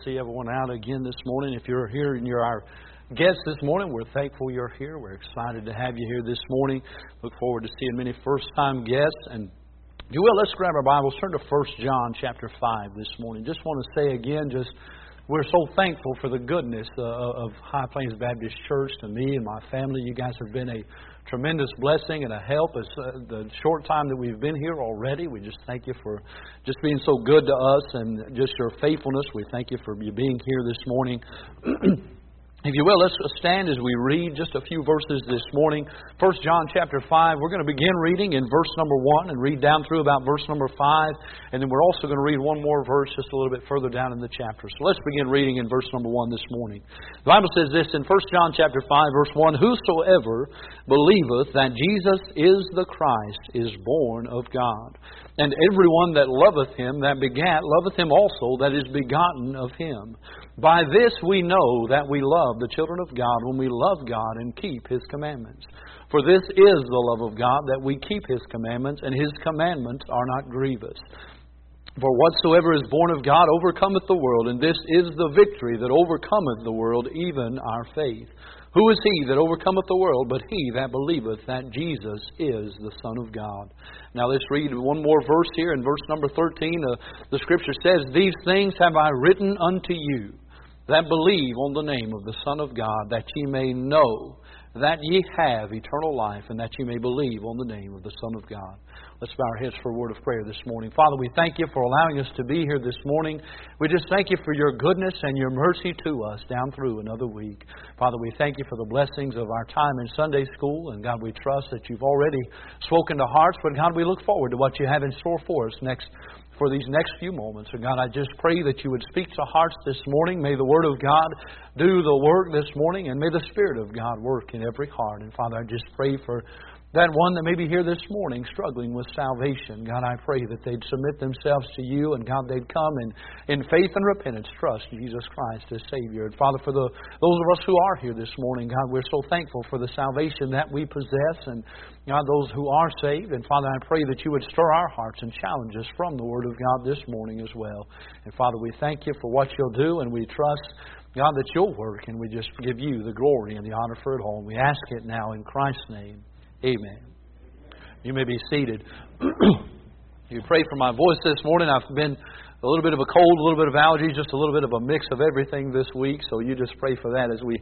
see everyone out again this morning. If you're here and you're our guest this morning, we're thankful you're here. We're excited to have you here this morning. Look forward to seeing many first-time guests. And if you will, let's grab our Bibles. Turn to 1 John chapter 5 this morning. Just want to say again, we're so thankful for the goodness of High Plains Baptist Church to me and my family. You guys have been a tremendous blessing and a help. As the short time that we've been here already, we just thank you for just being so good to us and just your faithfulness. We thank you for you being here this morning. If you will, let's stand as we read just a few verses this morning. 1 John chapter 5, we're going to begin reading in verse number 1 and read down through about verse number 5. And then we're also going to read one more verse just a little bit further down in the chapter. So let's begin reading in verse number 1 this morning. The Bible says this in 1 John chapter 5, verse 1, "Whosoever believeth that Jesus is the Christ is born of God. And everyone that loveth Him that begat loveth Him also that is begotten of Him. By this we know that we love the children of God when we love God and keep His commandments. For this is the love of God, that we keep His commandments, and His commandments are not grievous. For whatsoever is born of God overcometh the world, and this is the victory that overcometh the world, even our faith. Who is he that overcometh the world but he that believeth that Jesus is the Son of God?" Now let's read one more verse here in verse number 13. The Scripture says, "These things have I written unto you that believe on the name of the Son of God, that ye may know that ye have eternal life, and that ye may believe on the name of the Son of God." Let's bow our heads for a word of prayer this morning. Father, we thank You for allowing us to be here this morning. We just thank You for Your goodness and Your mercy to us down through another week. Father, we thank You for the blessings of our time in Sunday school. And God, we trust that You've already spoken to hearts. But God, we look forward to what You have in store for us for these next few moments. So God, I just pray that You would speak to hearts this morning. May the Word of God do the work this morning, and may the Spirit of God work in every heart. And Father, I just pray for that one that may be here this morning struggling with salvation. God, I pray that they'd submit themselves to You, and God, they'd come in faith and repentance, trust Jesus Christ as Savior. And Father, for those of us who are here this morning, God, we're so thankful for the salvation that we possess, and God, those who are saved. And Father, I pray that You would stir our hearts and challenge us from the Word of God this morning as well. And Father, we thank You for what You'll do, and we trust, God, that You'll work, and we just give You the glory and the honor for it all. And we ask it now in Christ's name. Amen. You may be seated. You pray for my voice this morning. I've been a little bit of a cold, a little bit of allergies, just a little bit of a mix of everything this week. So you just pray for that as we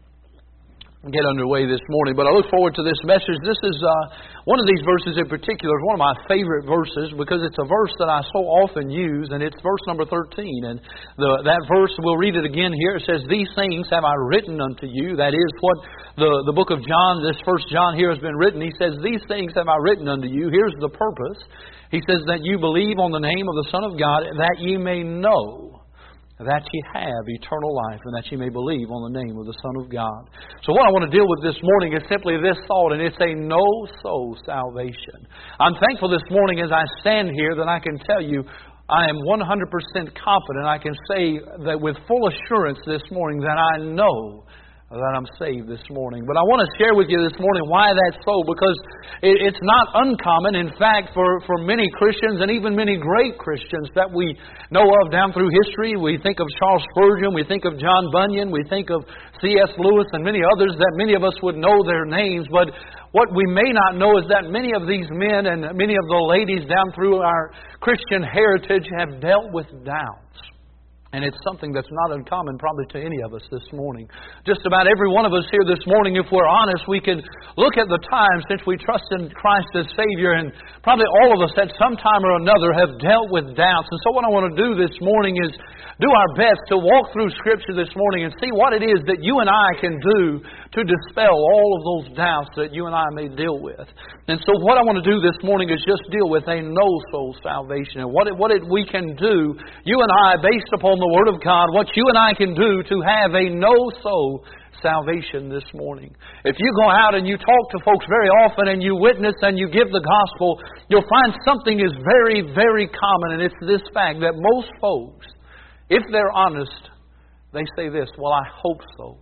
get underway this morning. But I look forward to this message. This is one of these verses in particular is one of my favorite verses, because it's a verse that I so often use, and it's verse number 13. And that verse, we'll read it again here. It says, "These things have I written unto you." That is what the book of John, this 1 John here, has been written. He says, "These things have I written unto you." Here's the purpose. He says that you believe on the name of the Son of God, that ye may know that ye have eternal life, and that ye may believe on the name of the Son of God. So what I want to deal with this morning is simply this thought, and it's a no-soul salvation. I'm thankful this morning as I stand here that I can tell you I am 100% confident. I can say that with full assurance this morning that I know that I'm saved this morning. But I want to share with you this morning why that's so, because it's not uncommon. In fact, for many Christians, and even many great Christians that we know of down through history, we think of Charles Spurgeon, we think of John Bunyan, we think of C.S. Lewis, and many others that many of us would know their names. But what we may not know is that many of these men and many of the ladies down through our Christian heritage have dealt with doubts. And it's something that's not uncommon probably to any of us this morning. Just about every one of us here this morning, if we're honest, we can look at the time since we trust in Christ as Savior, and probably all of us at some time or another have dealt with doubts. And so what I want to do this morning is do our best to walk through Scripture this morning and see what it is that you and I can do to dispel all of those doubts that you and I may deal with. And so what I want to do this morning is just deal with a no-soul salvation, and what we can do, you and I, based upon the Word of God, what you and I can do to have a no-soul salvation this morning. If you go out and you talk to folks very often and you witness and you give the gospel, you'll find something is very, very common, and it's this fact that most folks, if they're honest, they say this: "Well, I hope so.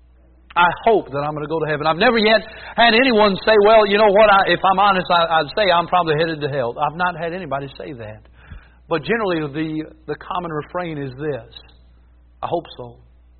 I hope that I'm going to go to heaven." I've never yet had anyone say, "Well, you know what, if I'm honest, I'd say I'm probably headed to hell." I've not had anybody say that. But generally the common refrain is this: I hope so.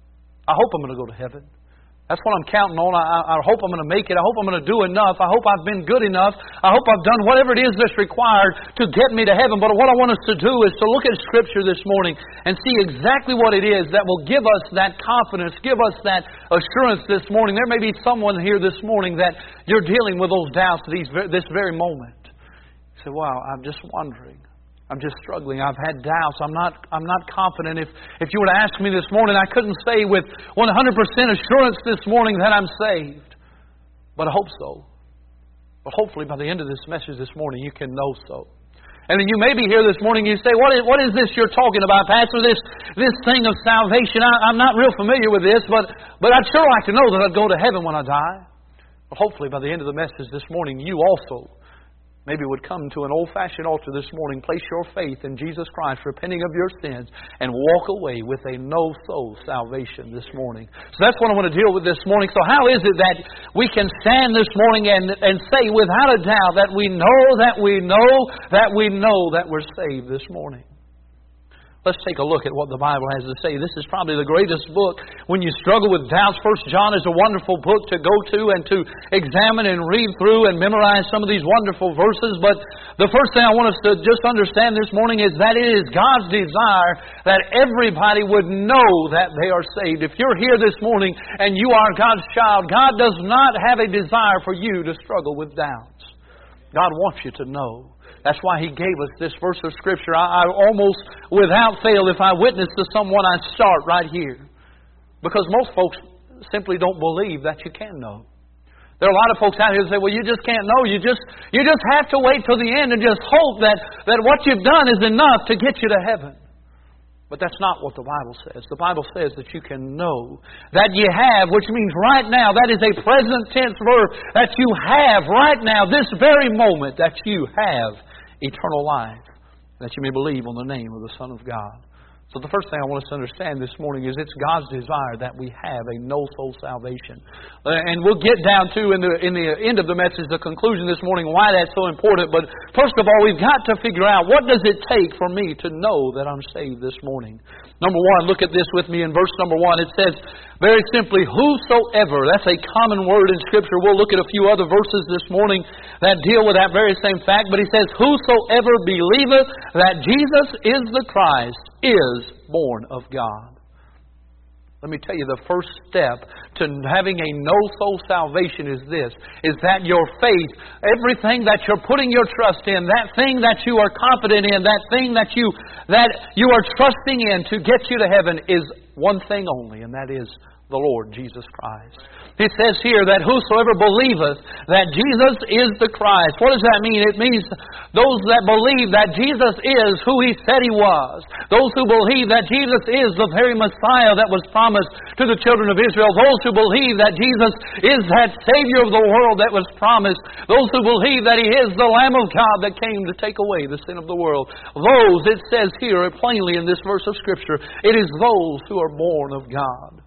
I hope I'm going to go to heaven. That's what I'm counting on. I hope I'm going to make it. I hope I'm going to do enough. I hope I've been good enough. I hope I've done whatever it is that's required to get me to heaven. But what I want us to do is to look at Scripture this morning and see exactly what it is that will give us that confidence, give us that assurance this morning. There may be someone here this morning that you're dealing with those doubts this very moment. You say, wow, I'm just wondering. I'm just struggling. I've had doubts. I'm not confident. If you were to ask me this morning, I couldn't say with 100% assurance this morning that I'm saved. But I hope so. But hopefully by the end of this message this morning, you can know so. And then you may be here this morning and you say, what is this you're talking about, Pastor? This thing of salvation. I'm not real familiar with this, but I'd sure like to know that I'd go to heaven when I die. But hopefully by the end of the message this morning, you also maybe would come to an old-fashioned altar this morning, place your faith in Jesus Christ, repenting of your sins, and walk away with a no-soul salvation this morning. So that's what I want to deal with this morning. So how is it that we can stand this morning and say without a doubt that we know that we know that we know that we're saved this morning? Let's take a look at what the Bible has to say. This is probably the greatest book when you struggle with doubts. 1 John is a wonderful book to go to and to examine and read through and memorize some of these wonderful verses. But the first thing I want us to just understand this morning is that it is God's desire that everybody would know that they are saved. If you're here this morning and you are God's child, God does not have a desire for you to struggle with doubts. God wants you to know. That's why He gave us this verse of Scripture. I almost, without fail, if I witness to someone, I start right here. Because most folks simply don't believe that you can know. There are a lot of folks out here who say, well, you just can't know. You just have to wait till the end and just hope that what you've done is enough to get you to heaven. But that's not what the Bible says. The Bible says that you can know that you have, which means right now, that is a present tense verb, that you have right now, this very moment, that you have eternal life, that you may believe on the name of the Son of God. So the first thing I want us to understand this morning is it's God's desire that we have a no-soul salvation. And we'll get down to, in the end of the message, the conclusion this morning, why that's so important. But first of all, we've got to figure out, what does it take for me to know that I'm saved this morning? Number one, look at this with me in verse number 1. It says, very simply, whosoever. That's a common word in Scripture. We'll look at a few other verses this morning that deal with that very same fact. But he says, whosoever believeth that Jesus is the Christ is born of God. Let me tell you, the first step to having a no-soul salvation is this, is that your faith, everything that you're putting your trust in, that thing that you are confident in, that thing that you are trusting in to get you to heaven is one thing only, and that is the Lord Jesus Christ. It says here that whosoever believeth that Jesus is the Christ. What does that mean? It means those that believe that Jesus is who He said He was. Those who believe that Jesus is the very Messiah that was promised to the children of Israel. Those who believe that Jesus is that Savior of the world that was promised. Those who believe that He is the Lamb of God that came to take away the sin of the world. Those, it says here plainly in this verse of Scripture, it is those who are born of God.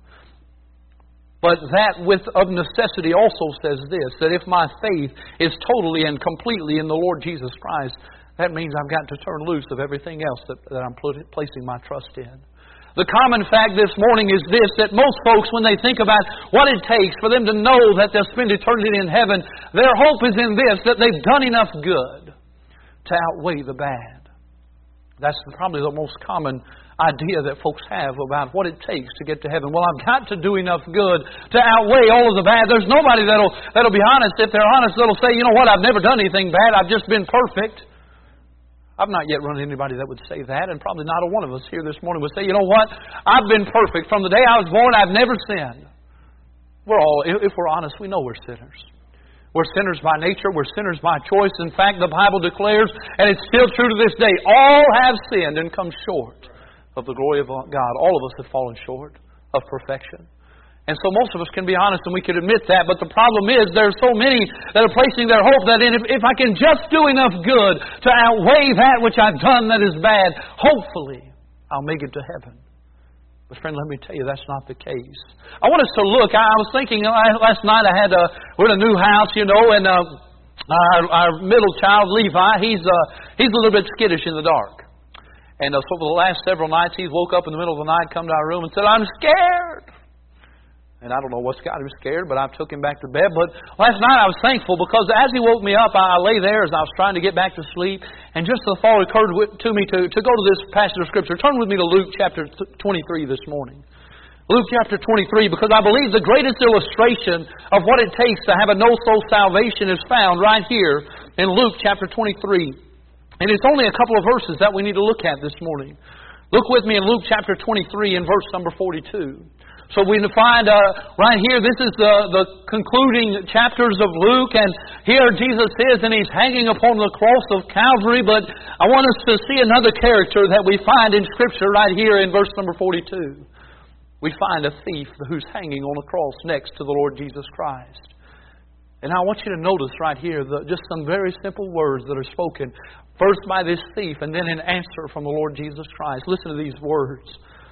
But that of necessity also says this, that if my faith is totally and completely in the Lord Jesus Christ, that means I've got to turn loose of everything else that I'm placing my trust in. The common fact this morning is this, that most folks, when they think about what it takes for them to know that they'll spend eternity in heaven, their hope is in this, that they've done enough good to outweigh the bad. That's probably the most common idea that folks have about what it takes to get to heaven. Well, I've got to do enough good to outweigh all of the bad. There's nobody that'll be honest. If they're honest, they'll say, you know what, I've never done anything bad. I've just been perfect. I've not yet run into anybody that would say that, and probably not a one of us here this morning would say, you know what, I've been perfect. From the day I was born, I've never sinned. We're all, if we're honest, we know we're sinners. We're sinners by nature. We're sinners by choice. In fact, the Bible declares, and it's still true to this day, all have sinned and come short of the glory of God. All of us have fallen short of perfection. And so most of us can be honest and we can admit that. But the problem is there are so many that are placing their hope that if I can just do enough good to outweigh that which I've done that is bad, hopefully I'll make it to heaven. But friend, let me tell you, that's not the case. I want us to look. I was thinking last night we're in a new house, and our middle child, Levi, he's a little bit skittish in the dark. And so for the last several nights, he's woke up in the middle of the night, come to our room and said, "I'm scared." And I don't know what's got him scared, but I took him back to bed. But last night I was thankful because as he woke me up, I lay there as I was trying to get back to sleep. And just the thought occurred to me to go to this passage of Scripture. Turn with me to Luke chapter 23 this morning. Luke chapter 23, because I believe the greatest illustration of what it takes to have a no-soul salvation is found right here in Luke chapter 23. And it's only a couple of verses that we need to look at this morning. Look with me in Luke chapter 23 and verse number 42. So we find right here, this is the concluding chapters of Luke, and here Jesus is, and He's hanging upon the cross of Calvary, but I want us to see another character that we find in Scripture right here in verse number 42. We find a thief who's hanging on the cross next to the Lord Jesus Christ. And I want you to notice right here just some very simple words that are spoken, first by this thief, and then in answer from the Lord Jesus Christ. Listen to these words.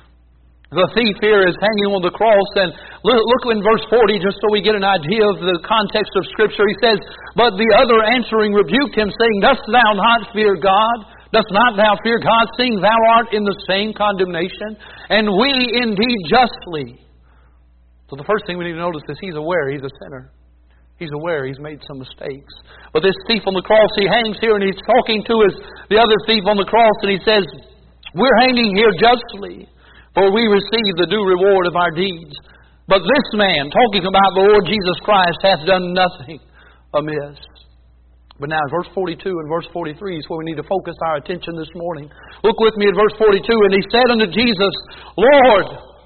The thief here is hanging on the cross, and look in verse 40 just so we get an idea of the context of Scripture. He says, "But the other answering rebuked him, saying, Dost thou not fear God? Dost not thou fear God, seeing thou art in the same condemnation? And we indeed justly." So the first thing we need to notice is he's aware he's a sinner. He's aware he's made some mistakes. But this thief on the cross, he hangs here and he's talking to the other thief on the cross, and he says, "We're hanging here justly, for we receive the due reward of our deeds. But this man," talking about the Lord Jesus Christ, "hath done nothing amiss." But now in verse 42 and verse 43 is where we need to focus our attention this morning. Look with me at verse 42. "And he said unto Jesus, Lord,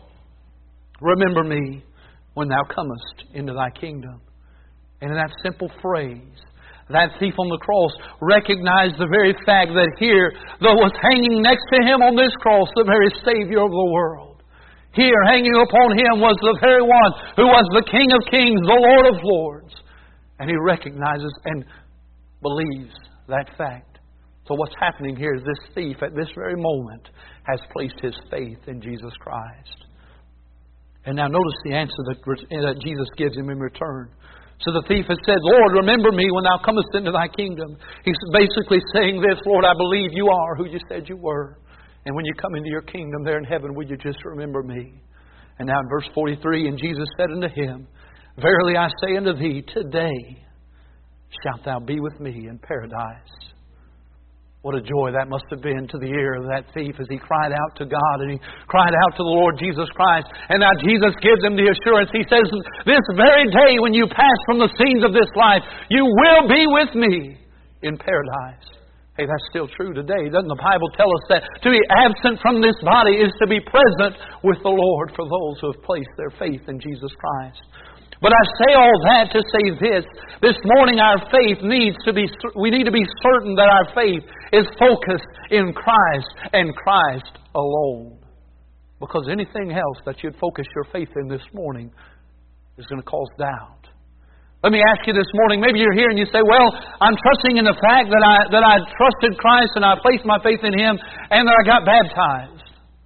remember me when thou comest into thy kingdom." And in that simple phrase, that thief on the cross recognized the very fact that here, though was hanging next to him on this cross, the very Savior of the world. Here, hanging upon him, was the very one who was the King of kings, the Lord of lords. And he recognizes and believes that fact. So what's happening here is this thief, at this very moment, has placed his faith in Jesus Christ. And now notice the answer that Jesus gives him in return. So the thief has said, "Lord, remember me when thou comest into thy kingdom." He's basically saying this, "Lord, I believe you are who you said you were. And when you come into your kingdom there in heaven, will you just remember me?" And now in verse 43, "And Jesus said unto him, Verily I say unto thee, today shalt thou be with me in paradise." What a joy that must have been to the ear of that thief as he cried out to God and he cried out to the Lord Jesus Christ. And now Jesus gives him the assurance. He says, "This very day when you pass from the scenes of this life, you will be with me in paradise." Hey, that's still true today. Doesn't the Bible tell us that to be absent from this body is to be present with the Lord for those who have placed their faith in Jesus Christ? But I say all that to say this morning our faith we need to be certain that our faith is focused in Christ and Christ alone. Because anything else that you'd focus your faith in this morning is going to cause doubt. Let me ask you this morning, maybe you're here and you say, "Well, I'm trusting in the fact that I trusted Christ and I placed my faith in Him and that I got baptized."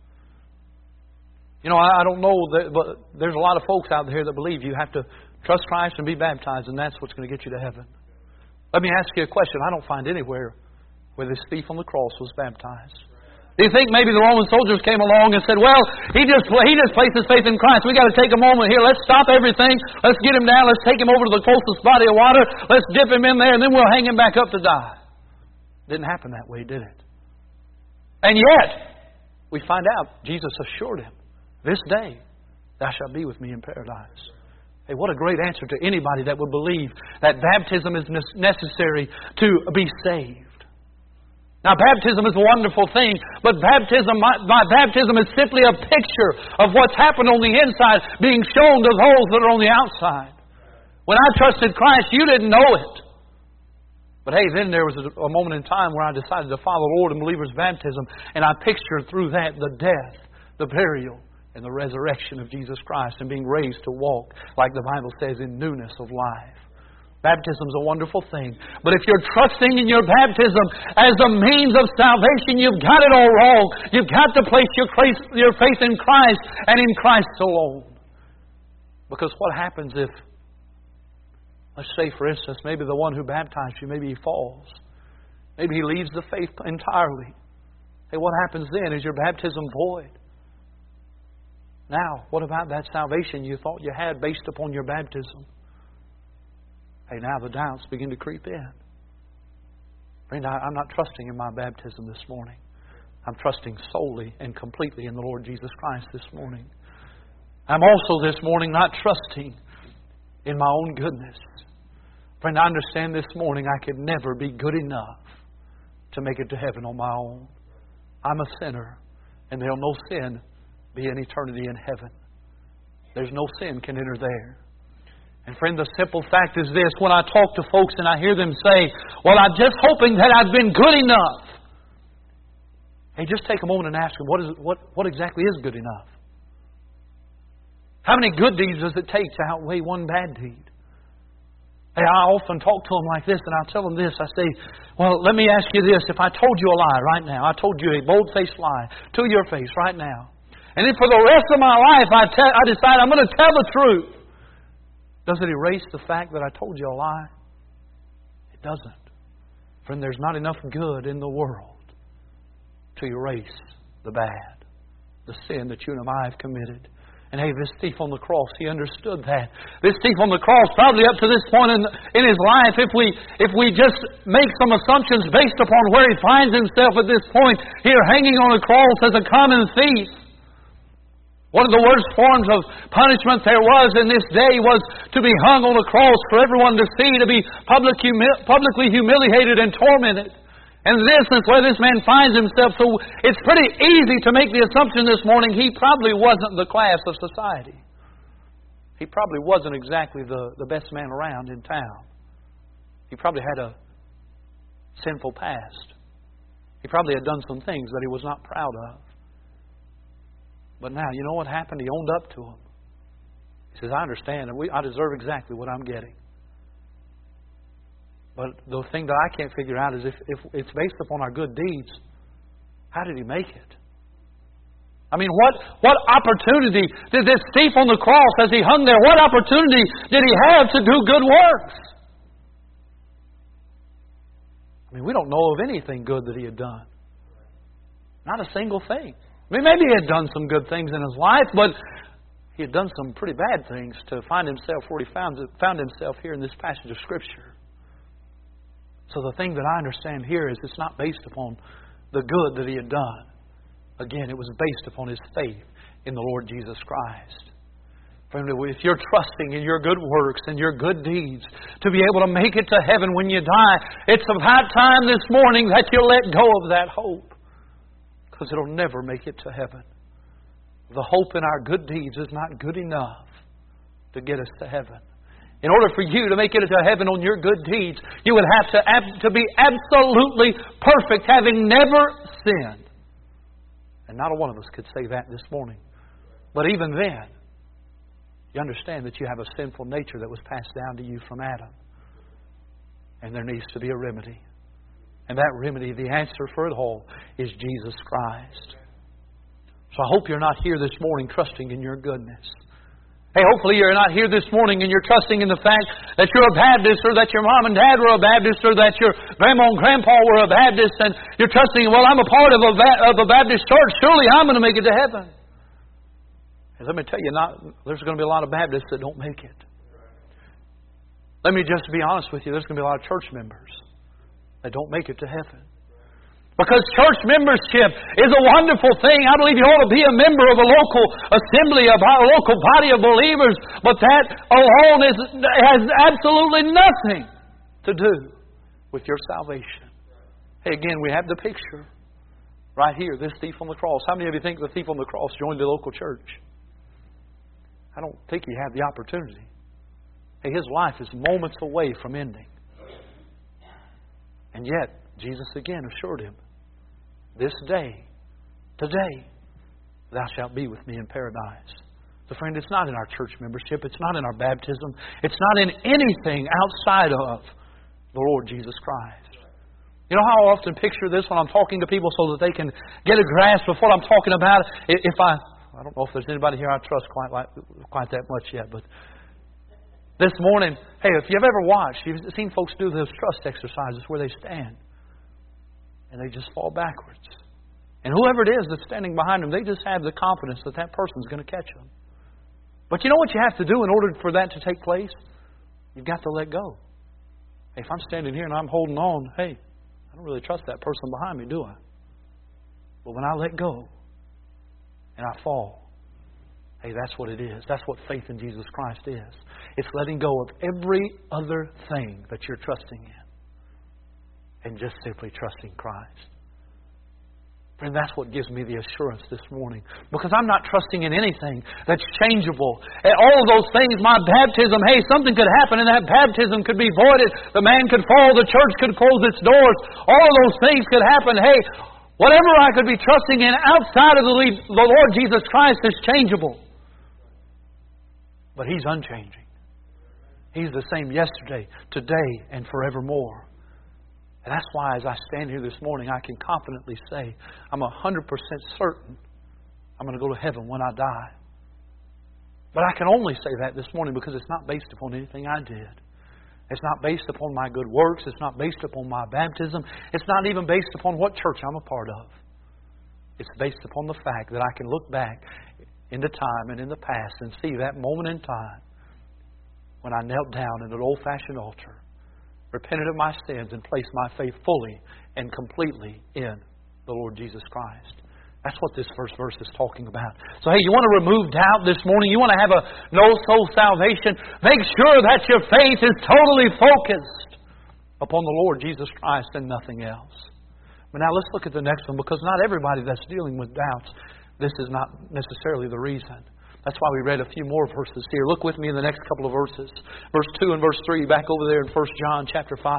You know, I don't know, but there's a lot of folks out there that believe you have to trust Christ and be baptized, and that's what's going to get you to heaven. Let me ask you a question. I don't find anywhere where this thief on the cross was baptized. Do you think maybe the Roman soldiers came along and said, "Well, he just placed his faith in Christ. We got to take a moment here. Let's stop everything. Let's get him down. Let's take him over to the closest body of water. Let's dip him in there, and then we'll hang him back up to die." Didn't happen that way, did it? And yet, we find out Jesus assured him, "This day thou shalt be with me in paradise." Hey, what a great answer to anybody that would believe that baptism is necessary to be saved. Now, baptism is a wonderful thing, but my baptism is simply a picture of what's happened on the inside being shown to those that are on the outside. When I trusted Christ, you didn't know it. But hey, then there was a moment in time where I decided to follow the Lord in believer's baptism, and I pictured through that the death, the burial, and the resurrection of Jesus Christ and being raised to walk, like the Bible says, in newness of life. Baptism is a wonderful thing. But if you're trusting in your baptism as a means of salvation, you've got it all wrong. You've got to place your faith in Christ and in Christ alone. Because what happens if, let's say for instance, maybe the one who baptized you, maybe he falls. Maybe he leaves the faith entirely. Hey, what happens then? Is your baptism void? Now, what about that salvation you thought you had based upon your baptism? Hey, now the doubts begin to creep in. Friend, I'm not trusting in my baptism this morning. I'm trusting solely and completely in the Lord Jesus Christ this morning. I'm also this morning not trusting in my own goodness. Friend, I understand this morning I could never be good enough to make it to heaven on my own. I'm a sinner, and there'll no sin be in eternity in heaven. There's no sin can enter there. And friend, the simple fact is this. When I talk to folks and I hear them say, well, I'm just hoping that I've been good enough. Hey, just take a moment and ask them, what exactly is good enough? How many good deeds does it take to outweigh one bad deed? Hey, I often talk to them like this, and I'll tell them this. I say, well, let me ask you this. If I told you a lie right now, I told you a bold-faced lie to your face right now, and then for the rest of my life I decide I'm going to tell the truth, does it erase the fact that I told you a lie? It doesn't. Friend, there's not enough good in the world to erase the bad, the sin that you and I have committed. And hey, this thief on the cross, he understood that. This thief on the cross, probably up to this point in his life, if we just make some assumptions based upon where he finds himself at this point, here hanging on a cross as a common thief. One of the worst forms of punishment there was in this day was to be hung on a cross for everyone to see, to be publicly humiliated and tormented. And this is where this man finds himself. So it's pretty easy to make the assumption this morning he probably wasn't the class of society. He probably wasn't exactly the best man around in town. He probably had a sinful past. He probably had done some things that he was not proud of. But now, you know what happened? He owned up to them. He says, I understand, and I deserve exactly what I'm getting. But the thing that I can't figure out is if it's based upon our good deeds, how did he make it? I mean, what opportunity did this thief on the cross, as he hung there, what opportunity did he have to do good works? I mean, we don't know of anything good that he had done. Not a single thing. I mean, maybe he had done some good things in his life, but he had done some pretty bad things to find himself where he found himself here in this passage of Scripture. So the thing that I understand here is it's not based upon the good that he had done. Again, it was based upon his faith in the Lord Jesus Christ. Friend, if you're trusting in your good works and your good deeds to be able to make it to heaven when you die, it's about time this morning that you let go of that hope. Because it'll never make it to heaven. The hope in our good deeds is not good enough to get us to heaven. In order for you to make it to heaven on your good deeds, you would have to be absolutely perfect, having never sinned. And not a one of us could say that this morning. But even then, you understand that you have a sinful nature that was passed down to you from Adam. And there needs to be a remedy. And that remedy, the answer for it all, is Jesus Christ. So I hope you're not here this morning trusting in your goodness. Hey, hopefully you're not here this morning and you're trusting in the fact that you're a Baptist, or that your mom and dad were a Baptist, or that your grandma and grandpa were a Baptist, and you're trusting, well, I'm a part of a Baptist church, surely I'm going to make it to heaven. And let me tell you, there's going to be a lot of Baptists that don't make it. Let me just be honest with you, there's going to be a lot of church members that don't make it to heaven. Because church membership is a wonderful thing. I believe you ought to be a member of a local assembly, of a local body of believers. But that alone has absolutely nothing to do with your salvation. Hey, again, we have the picture right here, this thief on the cross. How many of you think the thief on the cross joined the local church? I don't think he had the opportunity. Hey, his life is moments away from ending. And yet, Jesus again assured him, this day, today, thou shalt be with me in paradise. So friend, it's not in our church membership. It's not in our baptism. It's not in anything outside of the Lord Jesus Christ. You know how I often picture this when I'm talking to people so that they can get a grasp of what I'm talking about? I don't know if there's anybody here I trust quite that much yet, but this morning, hey, if you've ever watched, you've seen folks do those trust exercises where they stand and they just fall backwards. And whoever it is that's standing behind them, they just have the confidence that that person's going to catch them. But you know what you have to do in order for that to take place? You've got to let go. Hey, if I'm standing here and I'm holding on, hey, I don't really trust that person behind me, do I? But when I let go and I fall, hey, that's what it is. That's what faith in Jesus Christ is. It's letting go of every other thing that you're trusting in and just simply trusting Christ. Friend, that's what gives me the assurance this morning. Because I'm not trusting in anything that's changeable. And all of those things, my baptism, hey, something could happen and that baptism could be voided. The man could fall. The church could close its doors. All of those things could happen. Hey, whatever I could be trusting in outside of the Lord Jesus Christ is changeable. But He's unchanging. He's the same yesterday, today, and forevermore. And that's why as I stand here this morning, I can confidently say I'm 100% certain I'm going to go to heaven when I die. But I can only say that this morning because it's not based upon anything I did. It's not based upon my good works. It's not based upon my baptism. It's not even based upon what church I'm a part of. It's based upon the fact that I can look back into time and in the past and see that moment in time when I knelt down at an old-fashioned altar, repented of my sins, and placed my faith fully and completely in the Lord Jesus Christ. That's what this first verse is talking about. So, hey, you want to remove doubt this morning? You want to have a no-soul salvation? Make sure that your faith is totally focused upon the Lord Jesus Christ and nothing else. But now let's look at the next one, because not everybody that's dealing with doubts, this is not necessarily the reason. That's why we read a few more verses here. Look with me in the next couple of verses. Verse 2 and verse 3, back over there in 1 John chapter 5.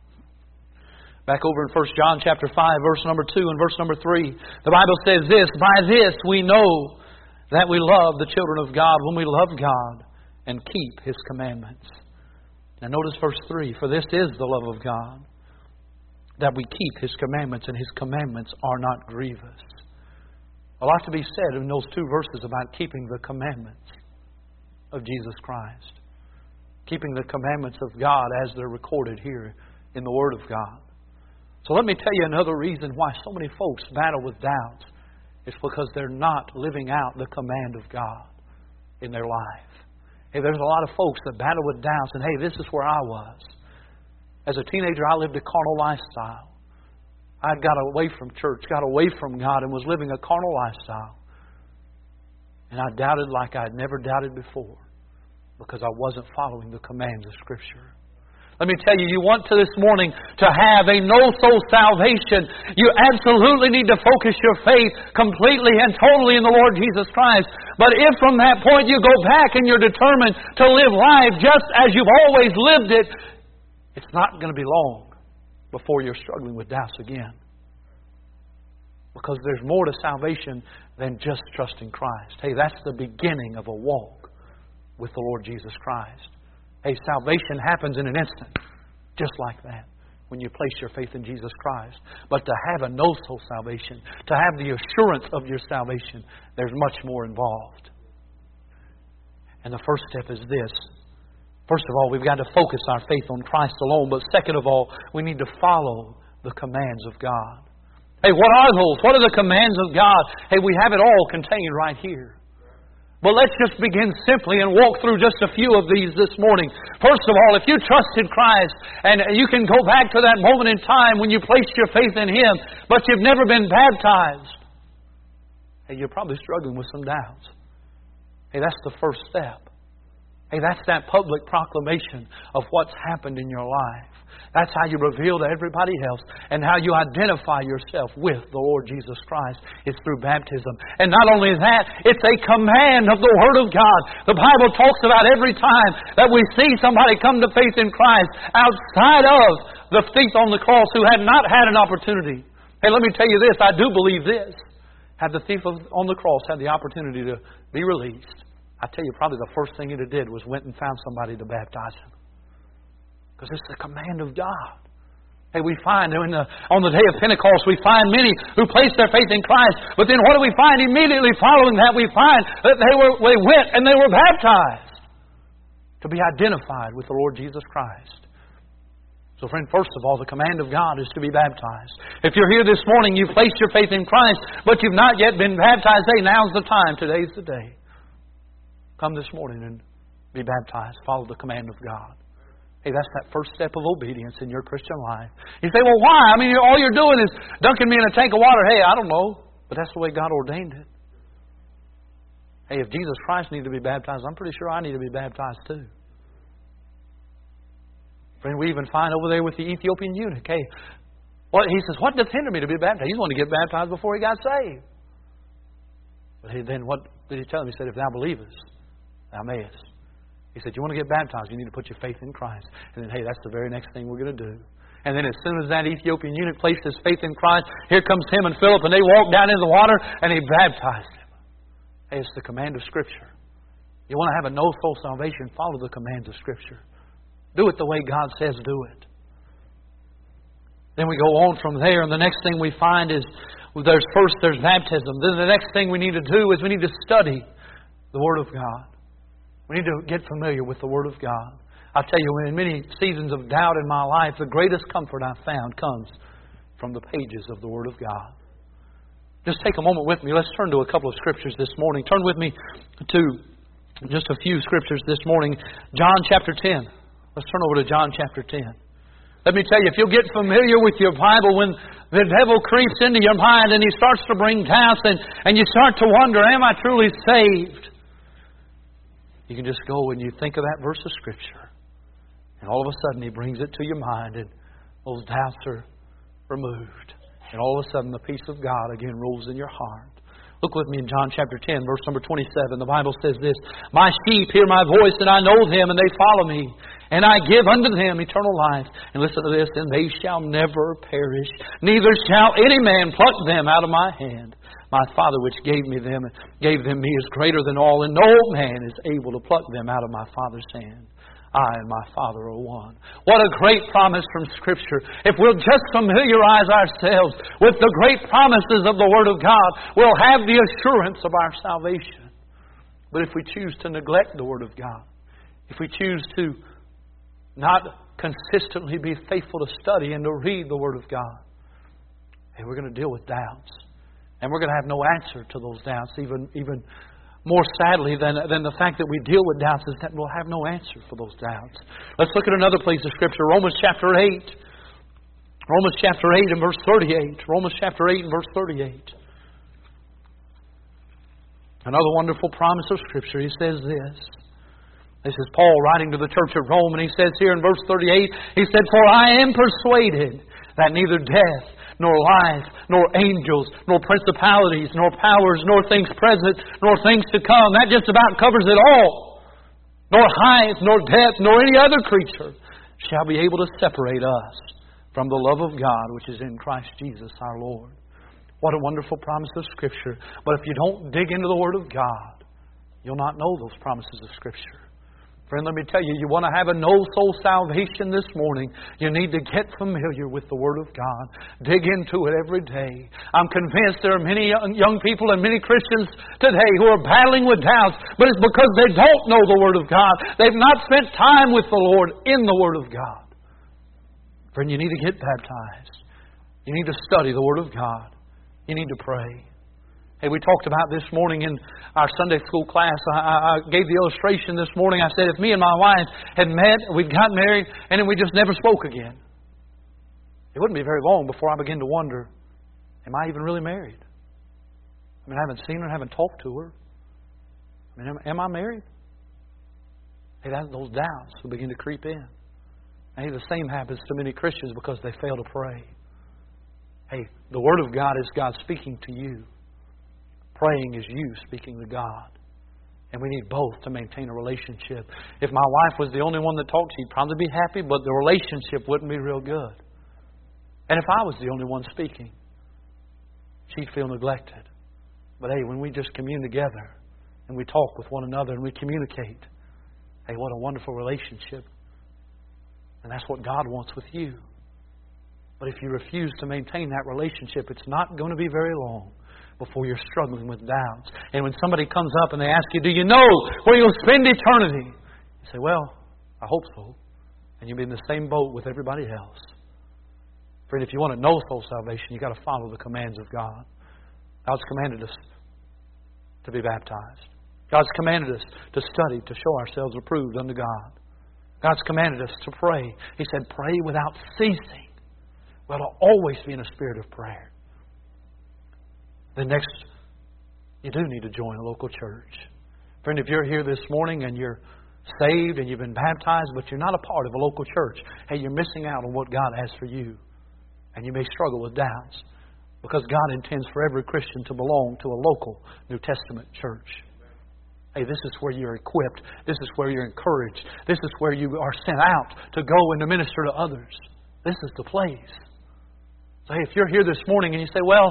Back over in 1 John chapter 5, verse number 2 and verse number 3. The Bible says this, "By this we know that we love the children of God, when we love God and keep His commandments." Now notice verse 3, "For this is the love of God, that we keep His commandments, and His commandments are not grievous." A lot to be said in those two verses about keeping the commandments of Jesus Christ. Keeping the commandments of God as they're recorded here in the Word of God. So let me tell you another reason why so many folks battle with doubts. It's because they're not living out the command of God in their life. Hey, there's a lot of folks that battle with doubts, and hey, this is where I was. As a teenager, I lived a carnal lifestyle. I got away from church, got away from God, and was living a carnal lifestyle. And I doubted like I'd never doubted before, because I wasn't following the commands of Scripture. Let me tell you, you want to this morning to have a no-soul salvation. You absolutely need to focus your faith completely and totally in the Lord Jesus Christ. But if from that point you go back and you're determined to live life just as you've always lived it, it's not going to be long before you're struggling with doubts again. Because there's more to salvation than just trusting Christ. Hey, that's the beginning of a walk with the Lord Jesus Christ. Hey, salvation happens in an instant, just like that, when you place your faith in Jesus Christ. But to have a no-soul salvation, to have the assurance of your salvation, there's much more involved. And the first step is this. First of all, we've got to focus our faith on Christ alone. But second of all, we need to follow the commands of God. Hey, what are those? What are the commands of God? Hey, we have it all contained right here. But let's just begin simply and walk through just a few of these this morning. First of all, if you trusted Christ, and you can go back to that moment in time when you placed your faith in Him, but you've never been baptized, hey, you're probably struggling with some doubts. Hey, that's the first step. Hey, that's that public proclamation of what's happened in your life. That's how you reveal to everybody else, and how you identify yourself with the Lord Jesus Christ. It's through baptism. And not only that, it's a command of the Word of God. The Bible talks about every time that we see somebody come to faith in Christ outside of the thief on the cross who had not had an opportunity. Hey, let me tell you this. I do believe this. Had the thief on the cross had the opportunity to be released, I tell you, probably the first thing he'd have did was went and found somebody to baptize him. Because it's the command of God. Hey, we find on the day of Pentecost, we find many who placed their faith in Christ. But then what do we find? Immediately following that, we find that they went and they were baptized to be identified with the Lord Jesus Christ. So friend, first of all, the command of God is to be baptized. If you're here this morning, you've placed your faith in Christ, but you've not yet been baptized, hey, now's the time. Today's the day. Come this morning and be baptized. Follow the command of God. Hey, that's that first step of obedience in your Christian life. You say, well, why? I mean, all you're doing is dunking me in a tank of water. Hey, I don't know. But that's the way God ordained it. Hey, if Jesus Christ needed to be baptized, I'm pretty sure I need to be baptized too. Friend, we even find over there with the Ethiopian eunuch. Hey, he says, what doth hinder me to be baptized? He's wanting to get baptized before he got saved. But then what did he tell him? He said, if thou believest, thou mayest. He said, you want to get baptized, you need to put your faith in Christ. And then, hey, that's the very next thing we're going to do. And then as soon as that Ethiopian eunuch placed his faith in Christ, here comes him and Philip, and they walked down into the water, and he baptized him. Hey, it's the command of Scripture. You want to have a no-soul salvation, follow the commands of Scripture. Do it the way God says do it. Then we go on from there, and the next thing we find is there's baptism. Then the next thing we need to do is we need to study the Word of God. We need to get familiar with the Word of God. I tell you, in many seasons of doubt in my life, the greatest comfort I've found comes from the pages of the Word of God. Just take a moment with me. Let's turn to a couple of Scriptures this morning. Turn with me to just a few Scriptures this morning. John chapter 10. Let's turn over to John chapter 10. Let me tell you, if you'll get familiar with your Bible, when the devil creeps into your mind and he starts to bring doubts and you start to wonder, am I truly saved? You can just go and you think of that verse of Scripture. And all of a sudden He brings it to your mind and those doubts are removed. And all of a sudden the peace of God again rules in your heart. Look with me in John chapter 10, verse number 27. The Bible says this, my sheep hear my voice, and I know them, and they follow me. And I give unto them eternal life. And listen to this, and they shall never perish, neither shall any man pluck them out of my hand. My Father which gave them me is greater than all, and no man is able to pluck them out of my Father's hand. I and my Father are one. What a great promise from Scripture. If we'll just familiarize ourselves with the great promises of the Word of God, we'll have the assurance of our salvation. But if we choose to neglect the Word of God, if we choose to not consistently be faithful to study and to read the Word of God, hey, we're going to deal with doubts. And we're going to have no answer to those doubts. Even more sadly than the fact that we deal with doubts is that we'll have no answer for those doubts. Let's look at another place of Scripture. Romans chapter 8. Romans chapter 8 and verse 38. Romans chapter 8 and verse 38. Another wonderful promise of Scripture. He says this. This is Paul writing to the church of Rome, and he says here in verse 38, he said, for I am persuaded that neither death, nor life, nor angels, nor principalities, nor powers, nor things present, nor things to come. That just about covers it all. Nor height, nor depth, nor any other creature shall be able to separate us from the love of God which is in Christ Jesus our Lord. What a wonderful promise of Scripture. But if you don't dig into the Word of God, you'll not know those promises of Scripture. Friend, let me tell you, you want to have a no-soul salvation this morning, you need to get familiar with the Word of God. Dig into it every day. I'm convinced there are many young people and many Christians today who are battling with doubts, but it's because they don't know the Word of God. They've not spent time with the Lord in the Word of God. Friend, you need to get baptized. You need to study the Word of God. You need to pray. Hey, we talked about this morning in our Sunday school class. I gave the illustration this morning. I said if me and my wife had met, we'd got married, and then we just never spoke again, it wouldn't be very long before I begin to wonder, am I even really married? I mean, I haven't seen her, I haven't talked to her. I mean, am I married? Hey, those doubts will begin to creep in. Hey, the same happens to many Christians because they fail to pray. Hey, the Word of God is God speaking to you. Praying is you speaking to God. And we need both to maintain a relationship. If my wife was the only one that talked, she'd probably be happy, but the relationship wouldn't be real good. And if I was the only one speaking, she'd feel neglected. But hey, when we just commune together and we talk with one another and we communicate, hey, what a wonderful relationship. And that's what God wants with you. But if you refuse to maintain that relationship, it's not going to be very long before you're struggling with doubts. And when somebody comes up and they ask you, do you know where you'll spend eternity? You say, well, I hope so. And And you'll be in the same boat with everybody else. Friend, if you want to know soul salvation, you've got to follow the commands of God. God's commanded us to be baptized. God's commanded us to study, to show ourselves approved unto God. God's commanded us to pray. He said, pray without ceasing. Well, to always be in a spirit of prayer. Then next, you do need to join a local church. Friend, if you're here this morning and you're saved and you've been baptized, but you're not a part of a local church, hey, you're missing out on what God has for you. And you may struggle with doubts because God intends for every Christian to belong to a local New Testament church. Hey, this is where you're equipped. This is where you're encouraged. This is where you are sent out to go and to minister to others. This is the place. So hey, if you're here this morning and you say, well,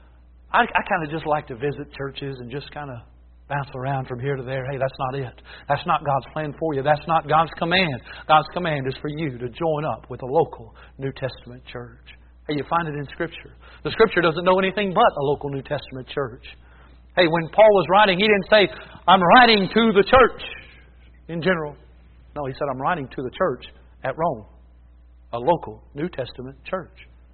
I kind of just like to visit churches and just kind of bounce around from here to there. Hey, that's not it. That's not God's plan for you. That's not God's command. God's command is for you to join up with a local New Testament church. Hey, you find it in Scripture. The Scripture doesn't know anything but a local New Testament church. Hey, when Paul was writing, he didn't say, I'm writing to the church in general. No, he said, I'm writing to the church at Rome, a local New Testament church.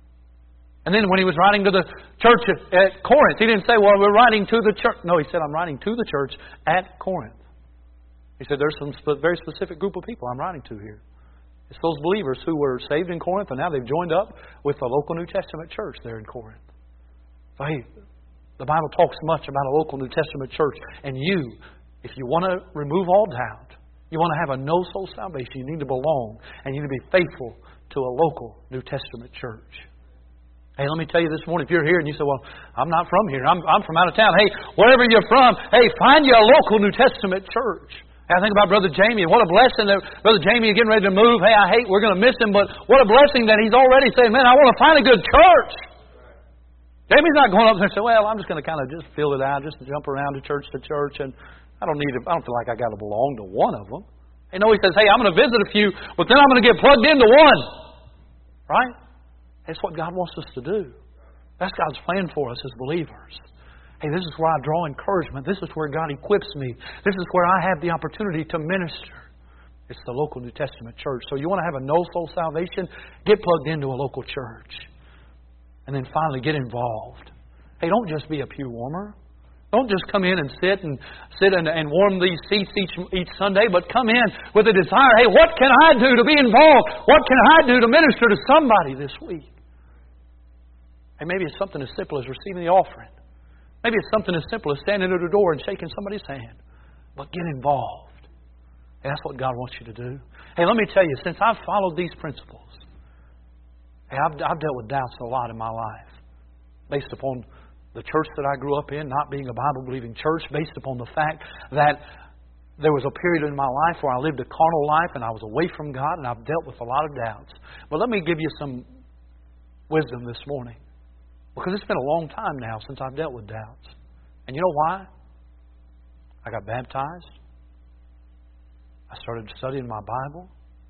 And then when he was writing to the church at Corinth, he didn't say, well, we're writing to the church. No, he said, I'm writing to the church at Corinth. He said, there's some very specific group of people I'm writing to here. It's those believers who were saved in Corinth and now they've joined up with the local New Testament church there in Corinth. So, hey, the Bible talks much about a local New Testament church. And you, if you want to remove all doubt, you want to have a no-soul salvation, you need to belong and you need to be faithful to a local New Testament church. Hey, let me tell you this morning, if you're here and you say, well, I'm not from here, I'm from out of town. Hey, wherever you're from, hey, find you a local New Testament church. Hey, I think about Brother Jamie, and what a blessing that Brother Jamie is getting ready to move. Hey, I hate we're going to miss him, but what a blessing that he's already saying, man, I want to find a good church. Jamie's not going up there and saying, well, I'm just going to kind of just fill it out, just jump around to church, and I don't feel like I got to belong to one of them. Hey, no, he says, hey, I'm going to visit a few, but then I'm going to get plugged into one. Right? That's what God wants us to do. That's God's plan for us as believers. Hey, this is where I draw encouragement. This is where God equips me. This is where I have the opportunity to minister. It's the local New Testament church. So you want to have a no-soul salvation? Get plugged into a local church. And then finally get involved. Hey, don't just be a pew warmer. Don't just come in and sit and warm these seats each Sunday, but come in with a desire, hey, what can I do to be involved? What can I do to minister to somebody this week? Hey, maybe it's something as simple as receiving the offering. Maybe it's something as simple as standing at the door and shaking somebody's hand. But get involved. Hey, that's what God wants you to do. Hey, let me tell you, since I've followed these principles, hey, I've dealt with doubts a lot in my life based upon the church that I grew up in, not being a Bible-believing church, based upon the fact that there was a period in my life where I lived a carnal life and I was away from God, and I've dealt with a lot of doubts. But let me give you some wisdom this morning, because it's been a long time now since I've dealt with doubts. And you know why? I got baptized. I started studying my Bible.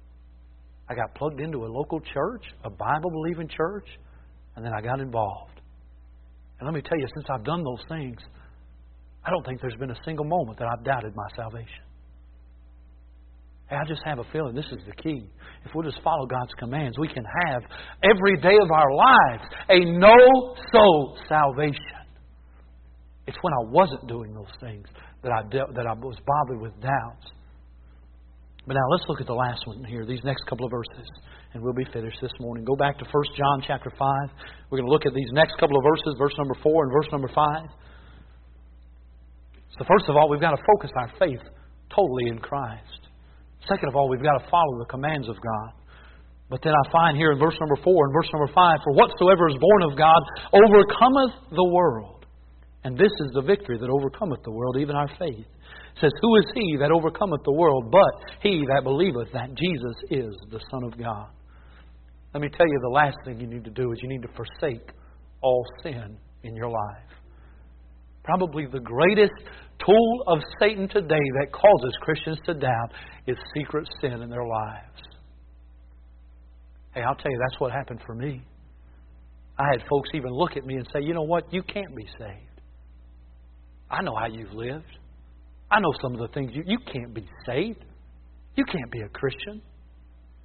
I got plugged into a local church, a Bible-believing church, and then I got involved. And let me tell you, since I've done those things, I don't think there's been a single moment that I've doubted my salvation. Hey, I just have a feeling this is the key. If we'll just follow God's commands, we can have every day of our lives a no-soul salvation. It's when I wasn't doing those things that I was bothered with doubts. But now let's look at the last one here, these next couple of verses, and we'll be finished this morning. Go back to 1 John chapter 5. We're going to look at these next couple of verses, verse number 4 and verse number 5. So first of all, we've got to focus our faith totally in Christ. Second of all, we've got to follow the commands of God. But then I find here in verse number 4 and verse number 5, for whatsoever is born of God overcometh the world. And this is the victory that overcometh the world, even our faith. It says, who is he that overcometh the world but he that believeth that Jesus is the Son of God? Let me tell you, the last thing you need to do is you need to forsake all sin in your life. Probably the greatest tool of Satan today that causes Christians to doubt is secret sin in their lives. Hey, I'll tell you, that's what happened for me. I had folks even look at me and say, you know what, you can't be saved. I know how you've lived. I know some of the things you can't be saved. You can't be a Christian.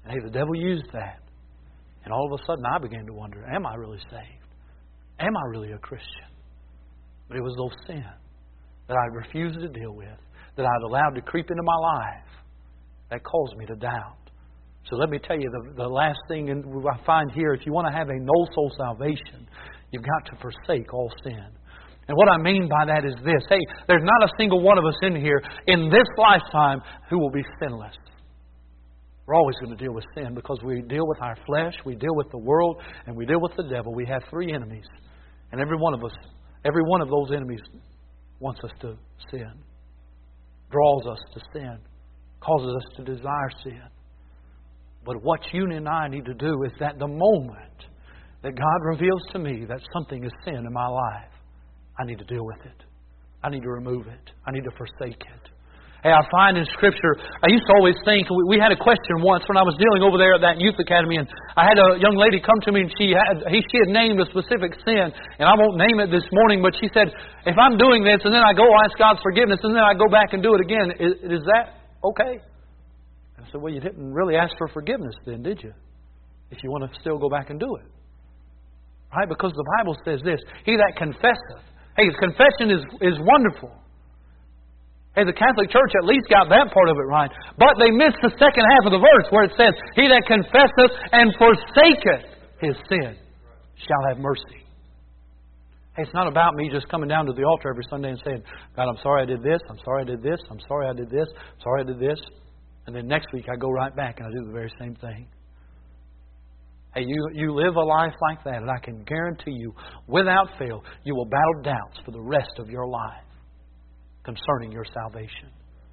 And hey, the devil used that. And all of a sudden I began to wonder, am I really saved? Am I really a Christian? But it was those sins that I refused to deal with, that I'd allowed to creep into my life, that caused me to doubt. So let me tell you, the last thing I find here, if you want to have a no-soul salvation, you've got to forsake all sin. And what I mean by that is this. Hey, there's not a single one of us in here in this lifetime who will be sinless. We're always going to deal with sin because we deal with our flesh, we deal with the world, and we deal with the devil. We have three enemies. And every one of those enemies wants us to sin, draws us to sin, causes us to desire sin. But what you and I need to do is that the moment that God reveals to me that something is sin in my life, I need to deal with it. I need to remove it. I need to forsake it. Hey, I find in Scripture, I used to always think, we had a question once when I was dealing over there at that youth academy, and I had a young lady come to me and she had named a specific sin, and I won't name it this morning, but she said, if I'm doing this and then I go ask God's forgiveness and then I go back and do it again, is that okay? I said, well, you didn't really ask for forgiveness then, did you? If you want to still go back and do it. Right? Because the Bible says this, he that confesseth. Hey, confession is wonderful. Hey, the Catholic Church at least got that part of it right. But they missed the second half of the verse where it says, he that confesseth and forsaketh his sin shall have mercy. Hey, it's not about me just coming down to the altar every Sunday and saying, God, I'm sorry I did this, I'm sorry I did this, I'm sorry I did this, I'm sorry I did this. And then next week I go right back and I do the very same thing. Hey, you live a life like that, and I can guarantee you, without fail, you will battle doubts for the rest of your life concerning your salvation.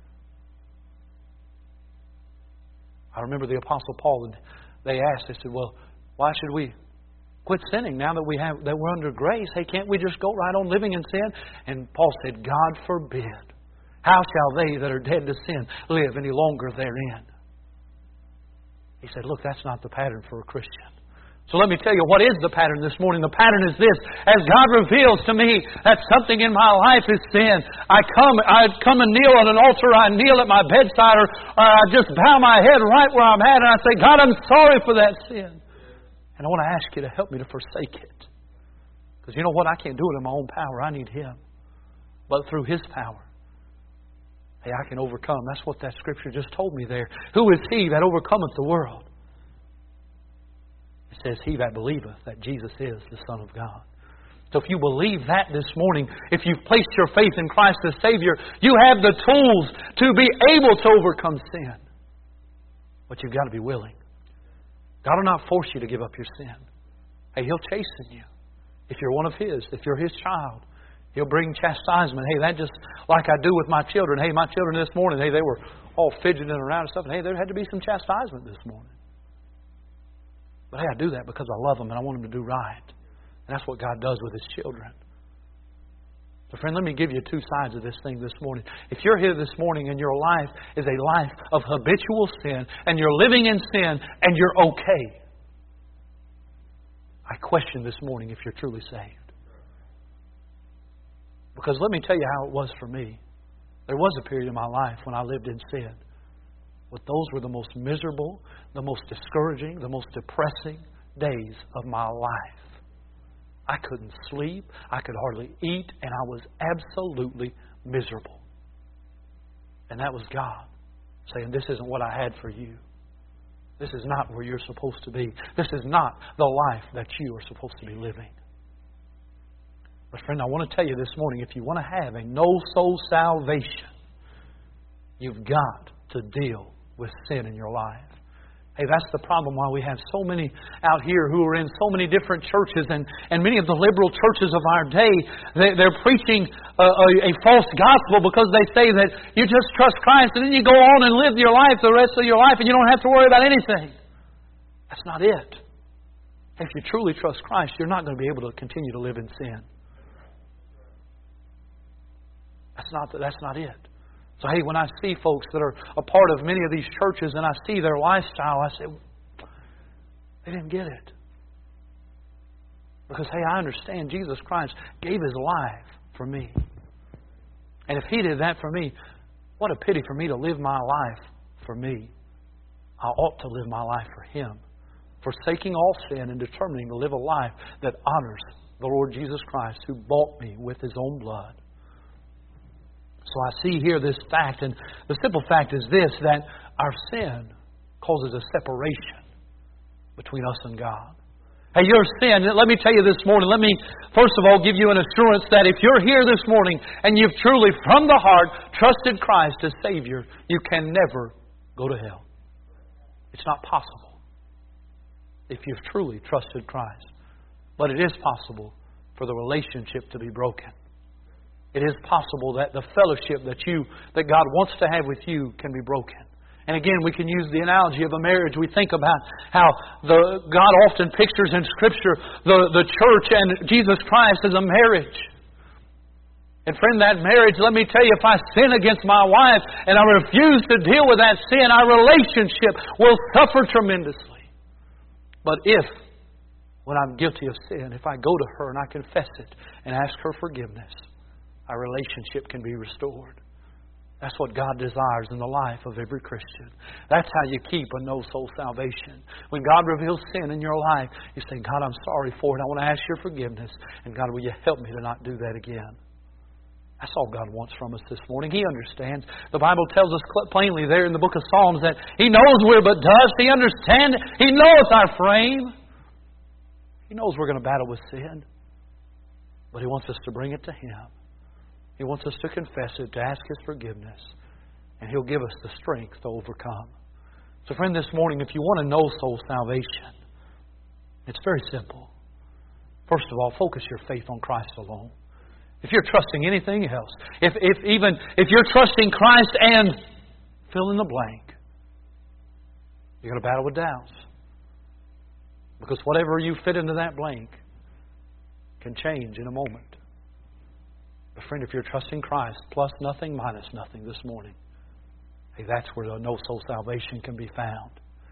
I remember the Apostle Paul, and they asked, they said, well, why should we quit sinning now that we're under grace? Hey, can't we just go right on living in sin? And Paul said, God forbid. How shall they that are dead to sin live any longer therein? He said, look, that's not the pattern for a Christian. So let me tell you, what is the pattern this morning? The pattern is this. As God reveals to me that something in my life is sin, I come and kneel on an altar, I kneel at my bedside, or I just bow my head right where I'm at, and I say, God, I'm sorry for that sin. And I want to ask you to help me to forsake it. Because you know what? I can't do it in my own power. I need Him. But through His power, hey, I can overcome. That's what that Scripture just told me there. Who is he that overcometh the world? It says, he that believeth that Jesus is the Son of God. So if you believe that this morning, if you've placed your faith in Christ as Savior, you have the tools to be able to overcome sin. But you've got to be willing. God will not force you to give up your sin. Hey, He'll chasten you. If you're one of His, if you're His child, He'll bring chastisement. Hey, that just like I do with my children. Hey, my children this morning, hey, they were all fidgeting around and stuff. And hey, there had to be some chastisement this morning. But hey, I do that because I love them and I want them to do right. And that's what God does with His children. So friend, let me give you two sides of this thing this morning. If you're here this morning and your life is a life of habitual sin and you're living in sin and you're okay, I question this morning if you're truly saved. Because let me tell you how it was for me. There was a period in my life when I lived in sin. But those were the most miserable, the most discouraging, the most depressing days of my life. I couldn't sleep. I could hardly eat. And I was absolutely miserable. And that was God saying, this isn't what I had for you. This is not where you're supposed to be. This is not the life that you are supposed to be living. But friend, I want to tell you this morning, if you want to have a no-soul salvation, you've got to deal with sin in your life. Hey, that's the problem why we have so many out here who are in so many different churches, and many of the liberal churches of our day, they're preaching a false gospel because they say that you just trust Christ and then you go on and live your life the rest of your life and you don't have to worry about anything. That's not it. If you truly trust Christ, you're not going to be able to continue to live in sin. That's not it. So hey, when I see folks that are a part of many of these churches and I see their lifestyle, I say, they didn't get it. Because hey, I understand Jesus Christ gave His life for me. And if He did that for me, what a pity for me to live my life for me. I ought to live my life for Him, forsaking all sin and determining to live a life that honors the Lord Jesus Christ, who bought me with His own blood. So I see here this fact, and the simple fact is this, that our sin causes a separation between us and God. Hey, your sin, let me tell you this morning, let me first of all give you an assurance that if you're here this morning and you've truly from the heart trusted Christ as Savior, you can never go to hell. It's not possible if you've truly trusted Christ. But it is possible for the relationship to be broken. It is possible that the fellowship that God wants to have with you can be broken. And again, we can use the analogy of a marriage. We think about how God often pictures in Scripture the church and Jesus Christ as a marriage. And friend, that marriage, let me tell you, if I sin against my wife and I refuse to deal with that sin, our relationship will suffer tremendously. But if, when I'm guilty of sin, if I go to her and I confess it and ask her forgiveness, our relationship can be restored. That's what God desires in the life of every Christian. That's how you keep a no-soul salvation. When God reveals sin in your life, you say, God, I'm sorry for it. I want to ask your forgiveness. And God, will you help me to not do that again? That's all God wants from us this morning. He understands. The Bible tells us plainly there in the book of Psalms that He knows we're but dust. He understands. He knows our frame. He knows we're going to battle with sin. But He wants us to bring it to Him. He wants us to confess it, to ask His forgiveness. And He'll give us the strength to overcome. So friend, this morning, if you want to know soul salvation, it's very simple. First of all, focus your faith on Christ alone. If you're trusting anything else, if you're trusting Christ and fill in the blank, you're going to battle with doubts. Because whatever you fit into that blank can change in a moment. But friend, if you're trusting Christ, plus nothing, minus nothing this morning, hey, that's where the no-soul salvation can be found.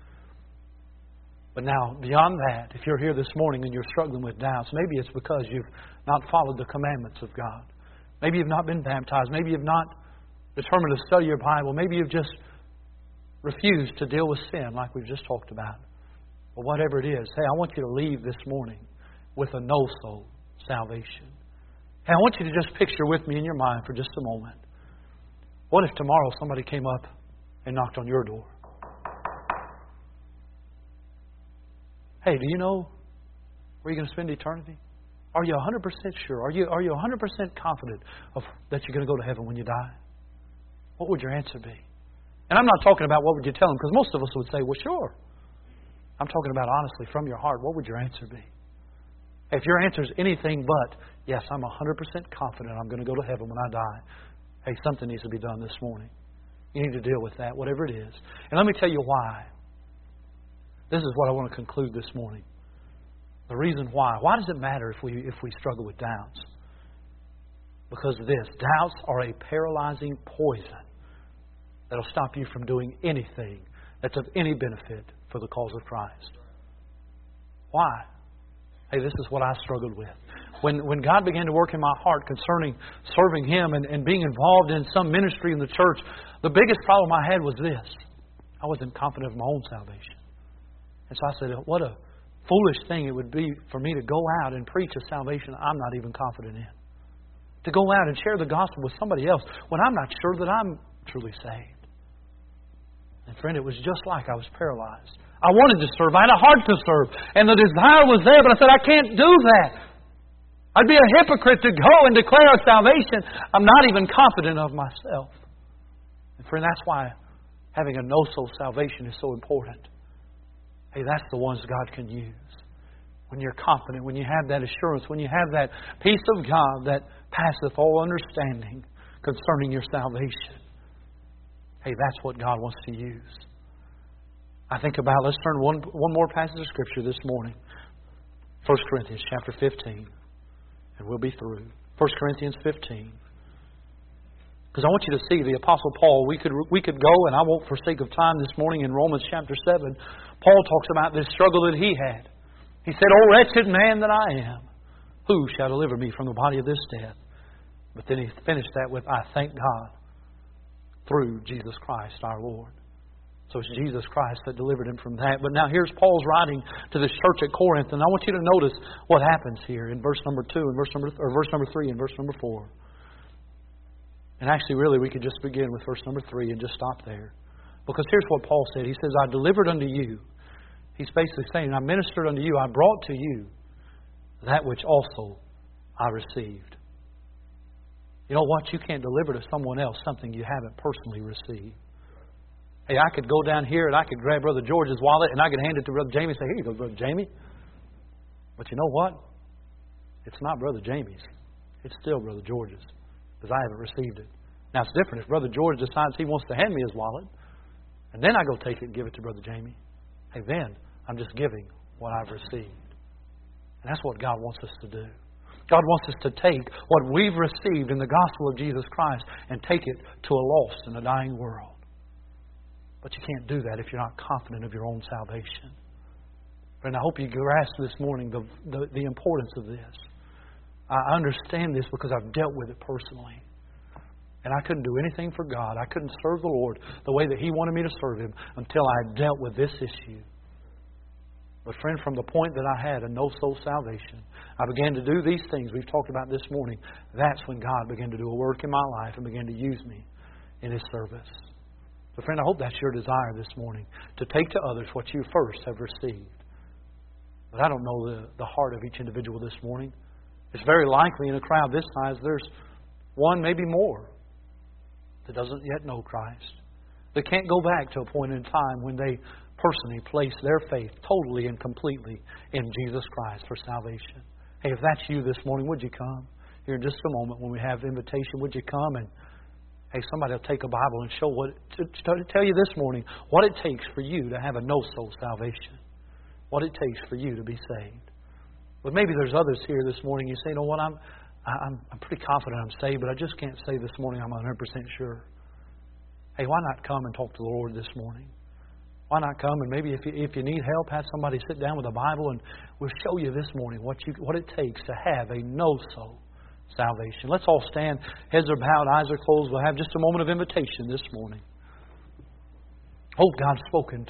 But now, beyond that, if you're here this morning and you're struggling with doubts, maybe it's because you've not followed the commandments of God. Maybe you've not been baptized. Maybe you've not determined to study your Bible. Maybe you've just refused to deal with sin like we've just talked about. But whatever it is, hey, I want you to leave this morning with a no-soul salvation. Hey, I want you to just picture with me in your mind for just a moment. What if tomorrow somebody came up and knocked on your door? Hey, do you know where you're going to spend eternity? Are you 100% sure? Are you 100% confident that you're going to go to heaven when you die? What would your answer be? And I'm not talking about what would you tell them, because most of us would say, well, sure. I'm talking about honestly from your heart. What would your answer be? If your answer is anything but, yes, I'm 100% confident I'm going to go to heaven when I die. Hey, something needs to be done this morning. You need to deal with that, whatever it is. And let me tell you why. This is what I want to conclude this morning. The reason why. Why does it matter if we struggle with doubts? Because of this. Doubts are a paralyzing poison that will stop you from doing anything that's of any benefit for the cause of Christ. Why? Hey, this is what I struggled with. When God began to work in my heart concerning serving Him and being involved in some ministry in the church, the biggest problem I had was this. I wasn't confident of my own salvation. And so I said, what a foolish thing it would be for me to go out and preach a salvation I'm not even confident in. To go out and share the gospel with somebody else when I'm not sure that I'm truly saved. And friend, it was just like I was paralyzed. I wanted to serve. I had a heart to serve. And the desire was there, but I said, I can't do that. I'd be a hypocrite to go and declare a salvation I'm not even confident of myself. And friend, that's why having a no-soul salvation is so important. Hey, that's the ones God can use. When you're confident, when you have that assurance, when you have that peace of God that passeth all understanding concerning your salvation. Hey, that's what God wants to use. I think about, let's turn one more passage of Scripture this morning. 1 Corinthians chapter 15. And we'll be through. 1 Corinthians 15. Because I want you to see the Apostle Paul. We could go, and I won't forsake of time this morning, in Romans chapter 7. Paul talks about this struggle that he had. He said, O wretched man that I am, who shall deliver me from the body of this death? But then he finished that with, I thank God through Jesus Christ our Lord. So it's Jesus Christ that delivered him from that. But now here's Paul's writing to this church at Corinth, and I want you to notice what happens here in verse number 2 and verse number 3 and verse number 4. And actually, really, we could just begin with verse number 3 and just stop there. Because here's what Paul said. He says, I delivered unto you. He's basically saying, I ministered unto you, I brought to you that which also I received. You know what? You can't deliver to someone else something you haven't personally received. Hey, I could go down here and I could grab Brother George's wallet and I could hand it to Brother Jamie and say, here you go, Brother Jamie. But you know what? It's not Brother Jamie's. It's still Brother George's. Because I haven't received it. Now it's different if Brother George decides he wants to hand me his wallet, and then I go take it and give it to Brother Jamie. Hey, then I'm just giving what I've received. And that's what God wants us to do. God wants us to take what we've received in the gospel of Jesus Christ and take it to a lost and a dying world. But you can't do that if you're not confident of your own salvation. Friend, I hope you grasp this morning the importance of this. I understand this because I've dealt with it personally. And I couldn't do anything for God. I couldn't serve the Lord the way that He wanted me to serve Him until I had dealt with this issue. But friend, from the point that I had a no-soul salvation, I began to do these things we've talked about this morning. That's when God began to do a work in my life and began to use me in His service. So friend, I hope that's your desire this morning, to take to others what you first have received. But I don't know the heart of each individual this morning. It's very likely in a crowd this size, there's one, maybe more, that doesn't yet know Christ. They can't go back to a point in time when they personally place their faith totally and completely in Jesus Christ for salvation. Hey, if that's you this morning, would you come? Here in just a moment when we have invitation, would you come and hey, somebody will take a Bible and show to tell you this morning what it takes for you to have a no-soul salvation. What it takes for you to be saved. But maybe there's others here this morning. You say, you know what, I'm pretty confident I'm saved, but I just can't say this morning I'm 100% sure. Hey, why not come and talk to the Lord this morning? Why not come and maybe if you need help, have somebody sit down with a Bible and we'll show you this morning what it takes to have a no-soul salvation. Let's all stand. Heads are bowed, eyes are closed. We'll have just a moment of invitation this morning. Hope God's spoken